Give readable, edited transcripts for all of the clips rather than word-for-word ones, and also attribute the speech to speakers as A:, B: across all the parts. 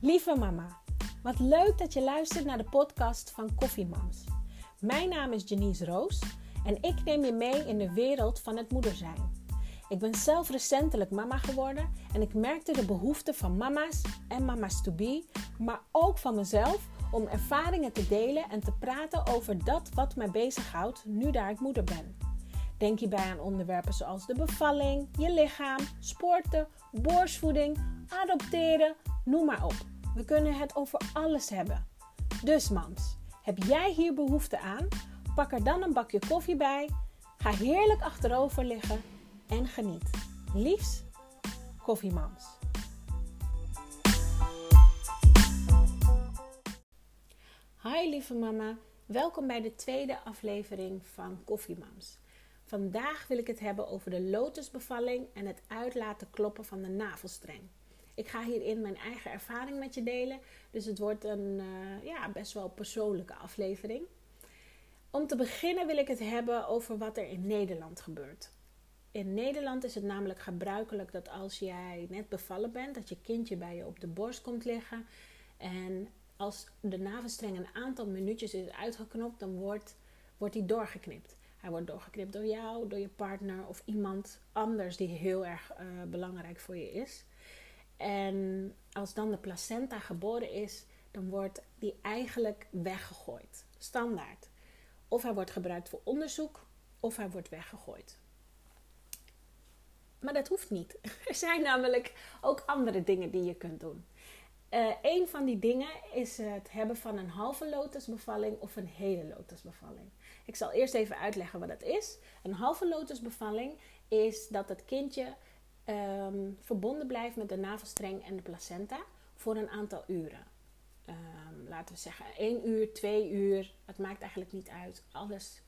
A: Lieve mama, wat leuk dat je luistert naar de podcast van Koffiemams. Mijn naam is Janice Roos en ik neem je mee in de wereld van het moeder zijn. Ik ben zelf recentelijk mama geworden en ik merkte de behoefte van mama's en mama's to be, maar ook van mezelf om ervaringen te delen en te praten over dat wat mij bezighoudt nu daar ik moeder ben. Denk hierbij aan onderwerpen zoals de bevalling, je lichaam, sporten, borstvoeding, adopteren, noem maar op. We kunnen het over alles hebben. Dus mams, heb jij hier behoefte aan? Pak er dan een bakje koffie bij, ga heerlijk achterover liggen en geniet. Liefs, Koffiemams. Hi lieve mama, welkom bij de tweede aflevering van Koffiemams. Vandaag wil ik het hebben over de lotusbevalling en het uit laten kloppen van de navelstreng. Ik ga hierin mijn eigen ervaring met je delen, dus het wordt een best wel persoonlijke aflevering. Om te beginnen wil ik het hebben over wat er in Nederland gebeurt. In Nederland is het namelijk gebruikelijk dat als jij net bevallen bent, dat je kindje bij je op de borst komt liggen. En als de navelstreng een aantal minuutjes is uitgeknopt, dan wordt die doorgeknipt. Hij wordt doorgeknipt door jou, door je partner of iemand anders die heel erg belangrijk voor je is. En als dan de placenta geboren is, dan wordt die eigenlijk weggegooid. Standaard. Of hij wordt gebruikt voor onderzoek, of hij wordt weggegooid. Maar dat hoeft niet. Er zijn namelijk ook andere dingen die je kunt doen. Een van die dingen is het hebben van een halve lotusbevalling of een hele lotusbevalling. Ik zal eerst even uitleggen wat dat is. Een halve lotusbevalling is dat het kindje verbonden blijft met de navelstreng en de placenta voor een aantal uren. Laten we zeggen 1 uur, 2 uur. Het maakt eigenlijk niet uit. Alles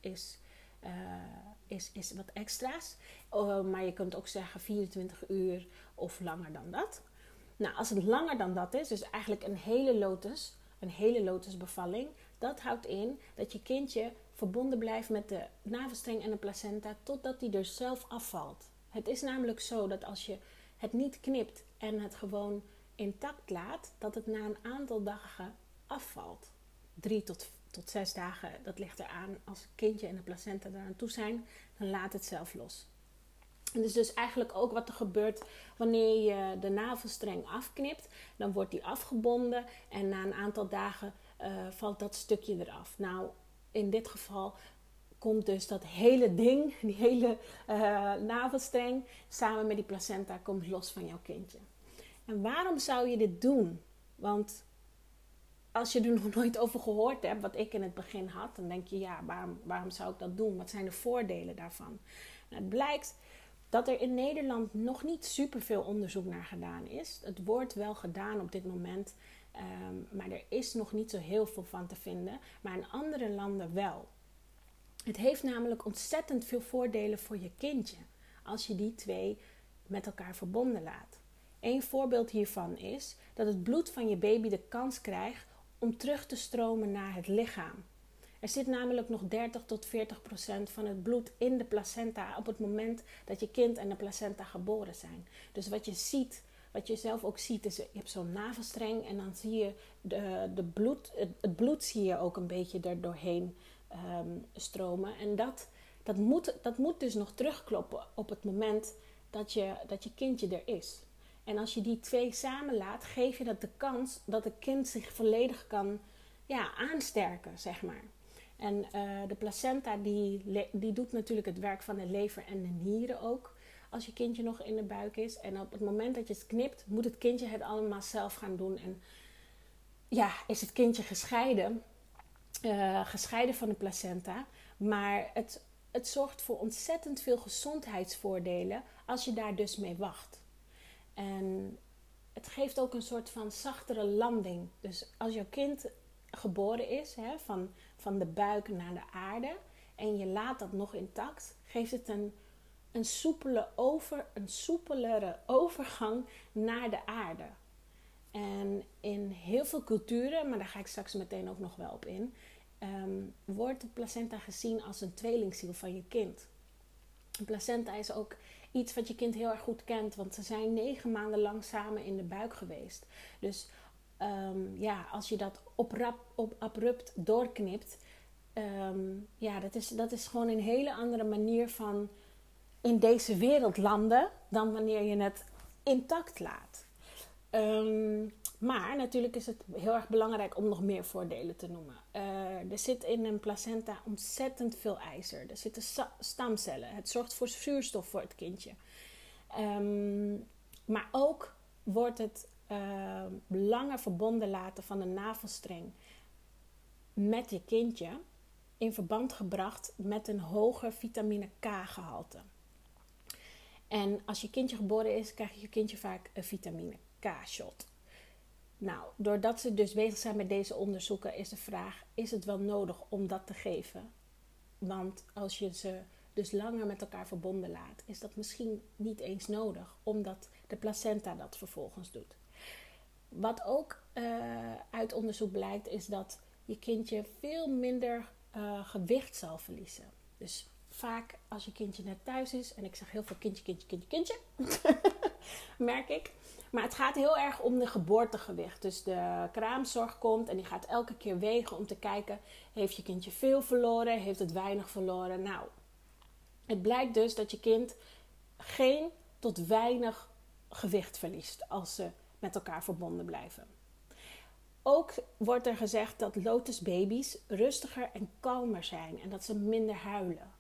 A: is wat extra's. Maar je kunt ook zeggen 24 uur of langer dan dat. Nou, als het langer dan dat is, dus eigenlijk een hele lotusbevalling, dat houdt in dat je kindje verbonden blijft met de navelstreng en de placenta totdat die er zelf afvalt. Het is namelijk zo dat als je het niet knipt en het gewoon intact laat, dat het na een aantal dagen afvalt. 3 tot 6 dagen, dat ligt eraan. Als het kindje en de placenta eraan toe zijn, dan laat het zelf los. En dus eigenlijk ook wat er gebeurt wanneer je de navelstreng afknipt. Dan wordt die afgebonden en na een aantal dagen valt dat stukje eraf. Nou, in dit geval komt dus dat hele ding, die hele navelstreng, samen met die placenta, komt los van jouw kindje. En waarom zou je dit doen? Want als je er nog nooit over gehoord hebt, wat ik in het begin had, dan denk je, ja, waarom zou ik dat doen? Wat zijn de voordelen daarvan? Nou, het blijkt dat er in Nederland nog niet superveel onderzoek naar gedaan is. Het wordt wel gedaan op dit moment, maar er is nog niet zo heel veel van te vinden. Maar in andere landen wel. Het heeft namelijk ontzettend veel voordelen voor je kindje als je die twee met elkaar verbonden laat. Een voorbeeld hiervan is dat het bloed van je baby de kans krijgt om terug te stromen naar het lichaam. Er zit namelijk nog 30-40% van het bloed in de placenta op het moment dat je kind en de placenta geboren zijn. Dus wat je ziet, wat je zelf ook ziet, is je hebt zo'n navelstreng en dan zie je het bloed zie je ook een beetje er doorheen stromen. En dat moet dus nog terugkloppen op het moment dat je kindje er is. En als je die twee samenlaat, geef je dat de kans dat het kind zich volledig kan aansterken, zeg maar. En de placenta die doet natuurlijk het werk van de lever en de nieren ook, als je kindje nog in de buik is. En op het moment dat je het knipt, moet het kindje het allemaal zelf gaan doen. En ja, is het kindje gescheiden van de placenta. Maar het zorgt voor ontzettend veel gezondheidsvoordelen als je daar dus mee wacht. En het geeft ook een soort van zachtere landing. Dus als jouw kind geboren is, van de buik naar de aarde, en je laat dat nog intact, geeft het een soepelere overgang naar de aarde. En in heel veel culturen, maar daar ga ik straks meteen ook nog wel op in, wordt de placenta gezien als een tweelingziel van je kind. Een placenta is ook iets wat je kind heel erg goed kent, want ze zijn 9 maanden lang samen in de buik geweest. Dus als je dat abrupt doorknipt, dat is gewoon een hele andere manier van in deze wereld landen dan wanneer je het intact laat. Maar natuurlijk is het heel erg belangrijk om nog meer voordelen te noemen. Er zit in een placenta ontzettend veel ijzer. Er zitten stamcellen. Het zorgt voor zuurstof voor het kindje. Maar ook wordt het langer verbonden laten van de navelstreng met je kindje in verband gebracht met een hoger vitamine K gehalte. En als je kindje geboren is, krijgt je kindje vaak een vitamine K-shot. Nou, doordat ze dus bezig zijn met deze onderzoeken is de vraag, is het wel nodig om dat te geven? Want als je ze dus langer met elkaar verbonden laat, is dat misschien niet eens nodig, omdat de placenta dat vervolgens doet. Wat ook uit onderzoek blijkt, is dat je kindje veel minder gewicht zal verliezen. Dus vaak als je kindje net thuis is, en ik zeg heel veel kindje, merk ik. Maar het gaat heel erg om de geboortegewicht. Dus de kraamzorg komt en die gaat elke keer wegen om te kijken, heeft je kindje veel verloren, heeft het weinig verloren? Nou, het blijkt dus dat je kind geen tot weinig gewicht verliest als ze met elkaar verbonden blijven. Ook wordt er gezegd dat lotusbaby's rustiger en kalmer zijn en dat ze minder huilen.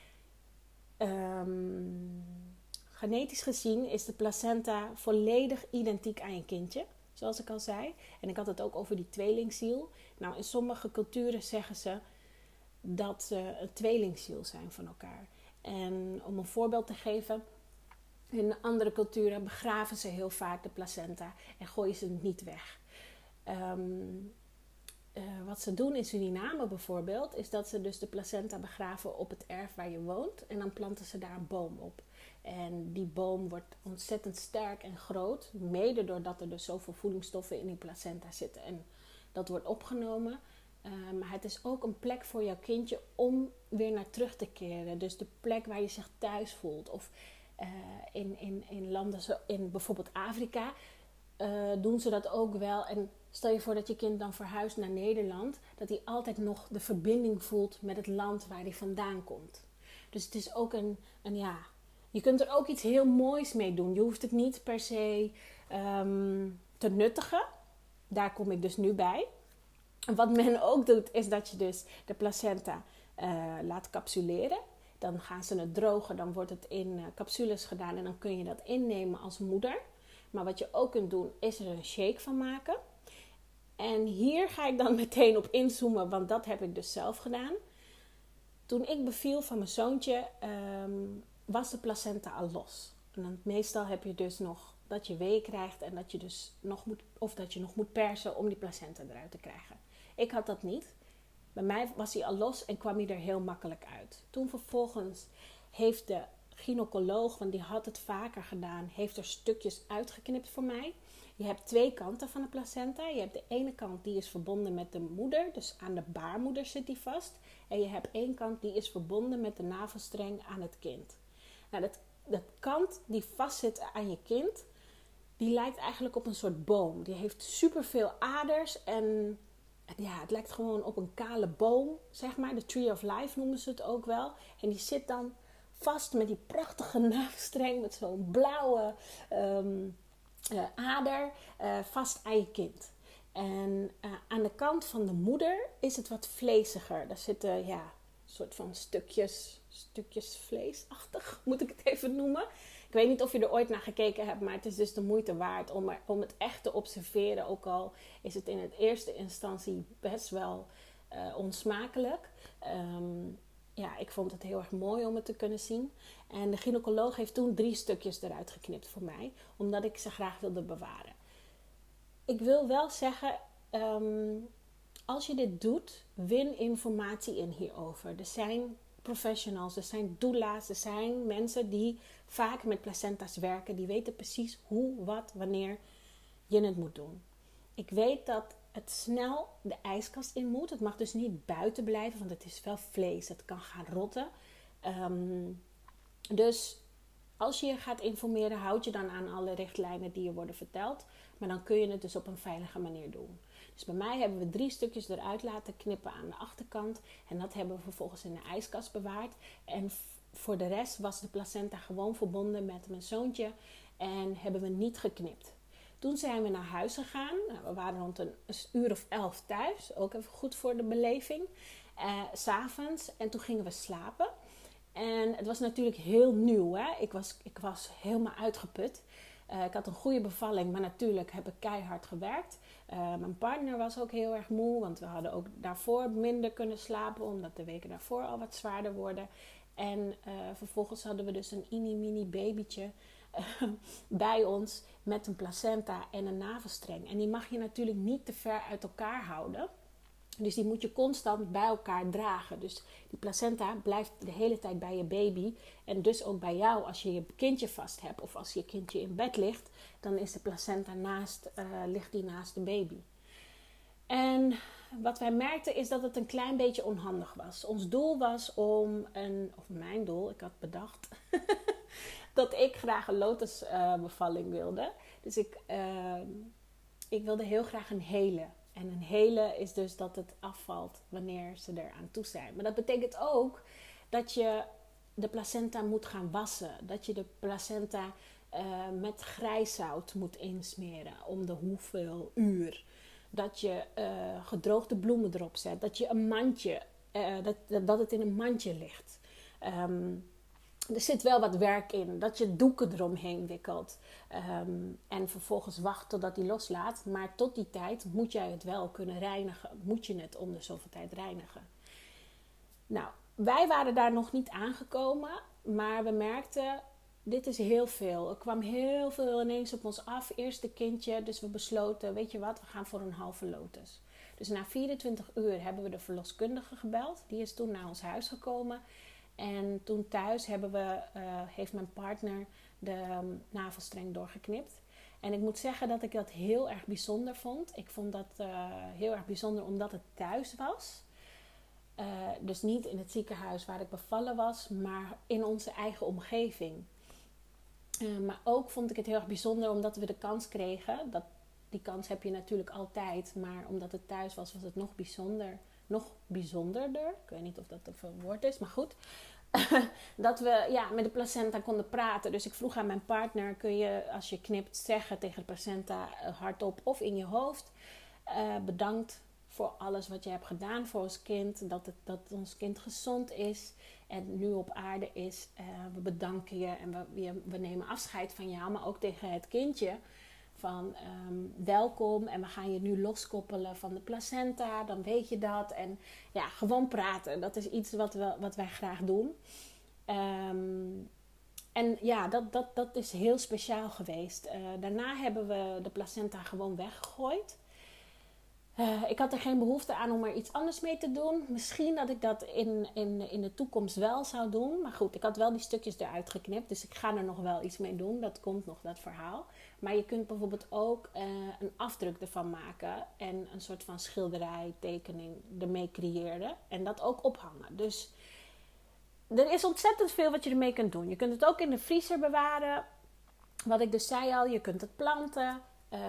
A: Genetisch gezien is de placenta volledig identiek aan je kindje, zoals ik al zei. En ik had het ook over die tweelingziel. Nou, in sommige culturen zeggen ze dat ze een tweelingziel zijn van elkaar. En om een voorbeeld te geven, in andere culturen begraven ze heel vaak de placenta en gooien ze het niet weg. Wat ze doen in Suriname bijvoorbeeld, is dat ze dus de placenta begraven op het erf waar je woont. En dan planten ze daar een boom op. En die boom wordt ontzettend sterk en groot. Mede doordat er dus zoveel voedingsstoffen in die placenta zitten. En dat wordt opgenomen. Maar het is ook een plek voor jouw kindje om weer naar terug te keren. Dus de plek waar je zich thuis voelt. Of in landen, in bijvoorbeeld Afrika, doen ze dat ook wel. En stel je voor dat je kind dan verhuist naar Nederland, dat hij altijd nog de verbinding voelt met het land waar hij vandaan komt. Dus het is ook je kunt er ook iets heel moois mee doen. Je hoeft het niet per se te nuttigen. Daar kom ik dus nu bij. En wat men ook doet, is dat je dus de placenta laat capsuleren. Dan gaan ze het drogen, dan wordt het in capsules gedaan en dan kun je dat innemen als moeder. Maar wat je ook kunt doen, is er een shake van maken. En hier ga ik dan meteen op inzoomen, want dat heb ik dus zelf gedaan. Toen ik beviel van mijn zoontje, was de placenta al los. En dan, meestal heb je dus nog dat je weeën krijgt en dat je dus nog moet persen om die placenta eruit te krijgen. Ik had dat niet. Bij mij was hij al los en kwam hij er heel makkelijk uit. Toen vervolgens heeft de gynaecoloog, want die had het vaker gedaan, heeft er stukjes uitgeknipt voor mij. Je hebt twee kanten van de placenta. Je hebt de ene kant die is verbonden met de moeder, dus aan de baarmoeder zit die vast. En je hebt één kant die is verbonden met de navelstreng aan het kind. Nou, dat kant die vastzit aan je kind, die lijkt eigenlijk op een soort boom. Die heeft superveel aders en het lijkt gewoon op een kale boom, zeg maar. De Tree of Life noemen ze het ook wel. En die zit dan vast met die prachtige navelstreng met zo'n blauwe ader vast aan je kind. En aan de kant van de moeder is het wat vleesiger. Daar zitten een soort van stukjes vleesachtig, moet ik het even noemen. Ik weet niet of je er ooit naar gekeken hebt, maar het is dus de moeite waard om het echt te observeren. Ook al is het in het eerste instantie best wel onsmakelijk. Ik vond het heel erg mooi om het te kunnen zien. En de gynaecoloog heeft toen 3 stukjes eruit geknipt voor mij, omdat ik ze graag wilde bewaren. Ik wil wel zeggen, als je dit doet, win informatie in hierover. Er zijn professionals, er zijn doula's, er zijn mensen die vaak met placenta's werken. Die weten precies hoe, wat, wanneer je het moet doen. Ik weet dat het snel de ijskast in moet. Het mag dus niet buiten blijven, want het is wel vlees. Het kan gaan rotten. Dus als je je gaat informeren, houd je dan aan alle richtlijnen die je worden verteld. Maar dan kun je het dus op een veilige manier doen. Dus bij mij hebben we 3 stukjes eruit laten knippen aan de achterkant. En dat hebben we vervolgens in de ijskast bewaard. En voor de rest was de placenta gewoon verbonden met mijn zoontje. En hebben we niet geknipt. Toen zijn we naar huis gegaan. Nou, we waren rond een uur of 11 thuis. Ook even goed voor de beleving. 's Avonds. En toen gingen we slapen. En het was natuurlijk heel nieuw. Hè? Ik was helemaal uitgeput. Ik had een goede bevalling. Maar natuurlijk heb ik keihard gewerkt. Mijn partner was ook heel erg moe. Want we hadden ook daarvoor minder kunnen slapen. Omdat de weken daarvoor al wat zwaarder worden. En vervolgens hadden we dus een mini babytje bij ons met een placenta en een navelstreng. En die mag je natuurlijk niet te ver uit elkaar houden. Dus die moet je constant bij elkaar dragen. Dus die placenta blijft de hele tijd bij je baby. En dus ook bij jou als je je kindje vast hebt of als je kindje in bed ligt. Dan is de placenta ligt die naast de baby. En wat wij merkten is dat het een klein beetje onhandig was. Ons doel was mijn doel, ik had bedacht dat ik graag een lotusbevalling wilde. Dus ik wilde heel graag een hele. En een hele is dus dat het afvalt wanneer ze eraan toe zijn. Maar dat betekent ook dat je de placenta moet gaan wassen. Dat je de placenta met grijszout moet insmeren om de hoeveel uur. Dat je gedroogde bloemen erop zet. Dat je een mandje, dat het in een mandje ligt. Er zit wel wat werk in. Dat je doeken eromheen wikkelt. En vervolgens wacht totdat die loslaat. Maar tot die tijd moet jij het wel kunnen reinigen. Moet je het om de zoveel tijd reinigen. Nou, wij waren daar nog niet aangekomen. Maar we merkten, dit is heel veel. Er kwam heel veel ineens op ons af. Eerste kindje. Dus we besloten, weet je wat, we gaan voor een halve lotus. Dus na 24 uur hebben we de verloskundige gebeld. Die is toen naar ons huis gekomen. En toen thuis heeft mijn partner de navelstreng doorgeknipt. En ik moet zeggen dat ik dat heel erg bijzonder vond. Ik vond dat heel erg bijzonder omdat het thuis was. Dus niet in het ziekenhuis waar ik bevallen was, maar in onze eigen omgeving. Maar ook vond ik het heel erg bijzonder omdat we de kans kregen. Die kans heb je natuurlijk altijd, maar omdat het thuis was, was het nog bijzonderder. Ik weet niet of dat een woord is, maar goed. Dat we met de placenta konden praten. Dus ik vroeg aan mijn partner, kun je als je knipt zeggen tegen de placenta hardop of in je hoofd. Bedankt voor alles wat je hebt gedaan voor ons kind. Dat ons kind gezond is en nu op aarde is. We bedanken je en we nemen afscheid van jou. Maar ook tegen het kindje. Van welkom en we gaan je nu loskoppelen van de placenta. Dan weet je dat. En ja, gewoon praten. Dat is iets wat wij graag doen. En ja, dat is heel speciaal geweest. Daarna hebben we de placenta gewoon weggegooid. Ik had er geen behoefte aan om er iets anders mee te doen. Misschien dat ik dat in de toekomst wel zou doen. Maar goed, ik had wel die stukjes eruit geknipt. Dus ik ga er nog wel iets mee doen. Dat komt nog, dat verhaal. Maar je kunt bijvoorbeeld ook een afdruk ervan maken. En een soort van schilderij, tekening ermee creëren. En dat ook ophangen. Dus er is ontzettend veel wat je ermee kunt doen. Je kunt het ook in de vriezer bewaren. Wat ik dus zei al, je kunt het planten.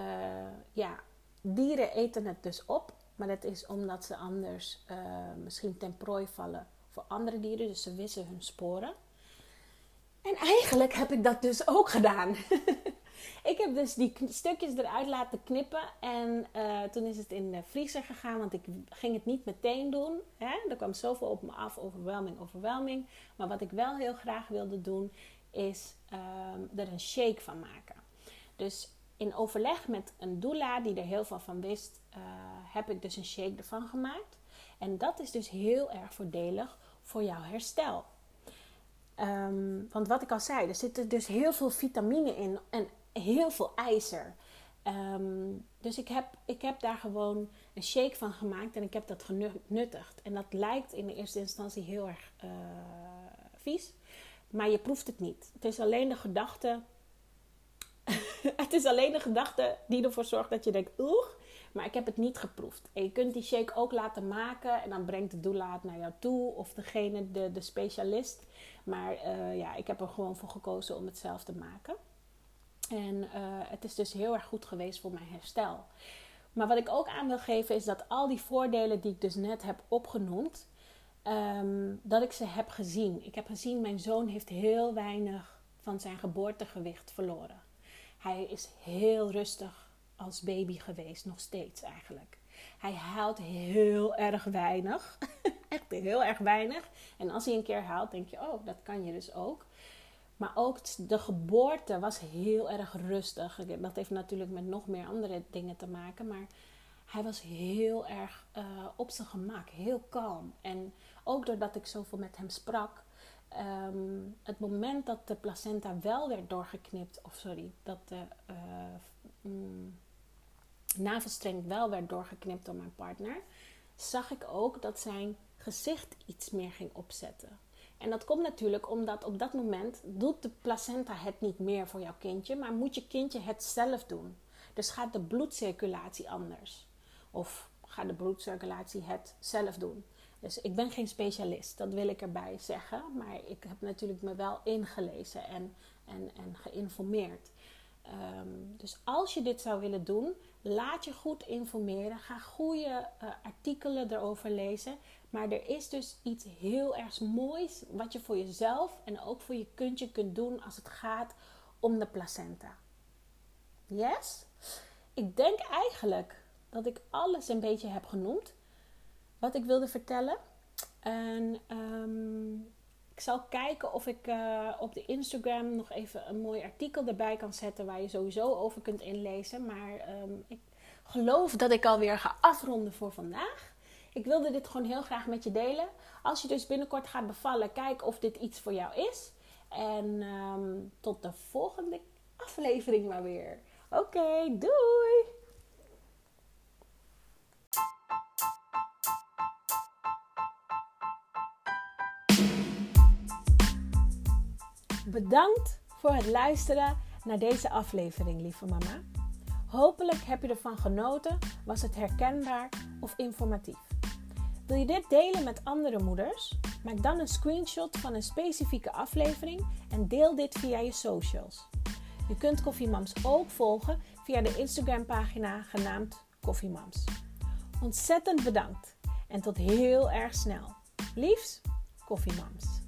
A: Dieren eten het dus op. Maar dat is omdat ze anders misschien ten prooi vallen voor andere dieren. Dus ze wissen hun sporen. En eigenlijk heb ik dat dus ook gedaan. Ik heb dus die stukjes eruit laten knippen. En toen is het in de vriezer gegaan. Want ik ging het niet meteen doen. Hè? Er kwam zoveel op me af. Overwhelming. Maar wat ik wel heel graag wilde doen. Is er een shake van maken. Dus in overleg met een doula die er heel veel van wist. Heb ik dus een shake ervan gemaakt. En dat is dus heel erg voordelig voor jouw herstel. Want wat ik al zei, er zitten dus heel veel vitamine in en heel veel ijzer. Dus ik heb daar gewoon een shake van gemaakt en ik heb dat genuttigd. En dat lijkt in de eerste instantie heel erg vies, maar je proeft het niet. Het is alleen de gedachte. Het is alleen de gedachte die ervoor zorgt dat je denkt, oeh. Maar ik heb het niet geproefd. En je kunt die shake ook laten maken. En dan brengt de doula het naar jou toe. Of degene, de specialist. Maar ik heb er gewoon voor gekozen om het zelf te maken. En het is dus heel erg goed geweest voor mijn herstel. Maar wat ik ook aan wil geven is dat al die voordelen die ik dus net heb opgenoemd, dat ik ze heb gezien. Ik heb gezien, mijn zoon heeft heel weinig van zijn geboortegewicht verloren. Hij is heel rustig als baby geweest, nog steeds eigenlijk. Hij huilt heel erg weinig. Echt heel erg weinig. En als hij een keer huilt, denk je, oh, dat kan je dus ook. Maar ook de geboorte was heel erg rustig. Dat heeft natuurlijk met nog meer andere dingen te maken. Maar hij was heel erg op zijn gemak. Heel kalm. En ook doordat ik zoveel met hem sprak. Het moment dat de placenta wel werd doorgeknipt. Dat de navelstreng wel werd doorgeknipt door mijn partner. Zag ik ook dat zijn gezicht iets meer ging opzetten. En dat komt natuurlijk omdat op dat moment doet de placenta het niet meer voor jouw kindje. Maar moet je kindje het zelf doen. Dus gaat de bloedcirculatie anders. Of gaat de bloedcirculatie het zelf doen. Dus ik ben geen specialist, dat wil ik erbij zeggen. Maar ik heb natuurlijk me wel ingelezen en geïnformeerd. Dus als je dit zou willen doen, laat je goed informeren. Ga goede artikelen erover lezen. Maar er is dus iets heel erg moois wat je voor jezelf en ook voor je kindje kunt doen als het gaat om de placenta. Yes? Ik denk eigenlijk dat ik alles een beetje heb genoemd wat ik wilde vertellen. En ik zal kijken of ik op de Instagram nog even een mooi artikel erbij kan zetten waar je sowieso over kunt inlezen. Maar ik geloof dat ik alweer ga afronden voor vandaag. Ik wilde dit gewoon heel graag met je delen. Als je dus binnenkort gaat bevallen, kijk of dit iets voor jou is. En tot de volgende aflevering maar weer. Oké, doei! Bedankt voor het luisteren naar deze aflevering, lieve mama. Hopelijk heb je ervan genoten, was het herkenbaar of informatief. Wil je dit delen met andere moeders? Maak dan een screenshot van een specifieke aflevering en deel dit via je socials. Je kunt Koffiemams ook volgen via de Instagram pagina genaamd Koffiemams. Ontzettend bedankt en tot heel erg snel. Liefs, Koffiemams.